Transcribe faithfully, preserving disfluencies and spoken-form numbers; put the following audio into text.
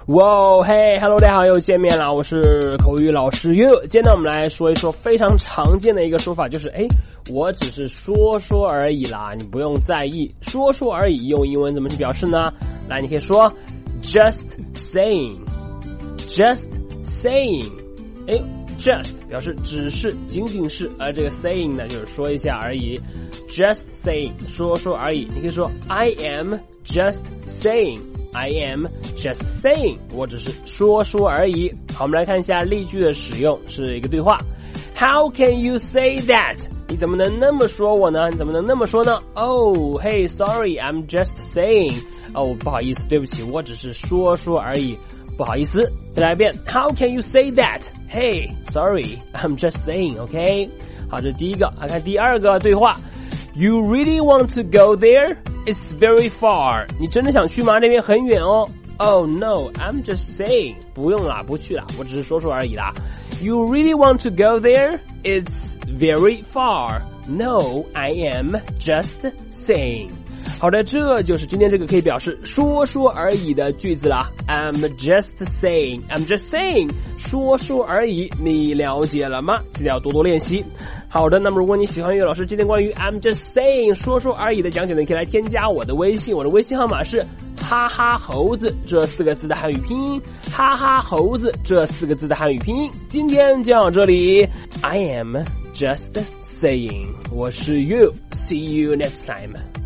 哇嘿 ，Hello， 大家好，又见面了，我是口语老师 You。今天呢，我们来说一说非常常见的一个说法，就是哎，我只是说说而已啦，你不用在意。说说而已，用英文怎么去表示呢？来，你可以说 just saying，just saying， 哎 ，just 表示只是、仅仅是，而这个 saying 呢，就是说一下而已。just saying， 说说而已。你可以说 I am just saying。I am just saying， 我只是说说而已。好，我们来看一下例句的使用，是一个对话。How can you say that？ 你怎么能那么说我呢？你怎么能那么说呢？ Oh, hey, sorry, I'm just saying。 哦，不好意思，对不起，我只是说说而已，不好意思。再来一遍 How can you say that？ Hey, sorry, I'm just saying, OK？ 好，这是第一个。来看第二个对话。You really want to go there?It's very far. 你真的想去吗？那边很远哦。Oh no, I'm just saying. 不用啦，不去啦，我只是说说而已啦。You really want to go there? It's very far. No, I am just saying. 好的，这就是今天这个可以表示说说而已的句子啦。I'm just saying. I'm just saying. 说说而已，你了解了吗？记得要多多练习。好的，那么如果你喜欢岳老师今天关于 I'm just saying 说说而已的讲解呢，你可以来添加我的微信，我的微信号码是哈哈猴子这四个字的汉语拼音，哈哈猴子这四个字的汉语拼音。今天就到这里 I am just saying， 我是 You， see you next time。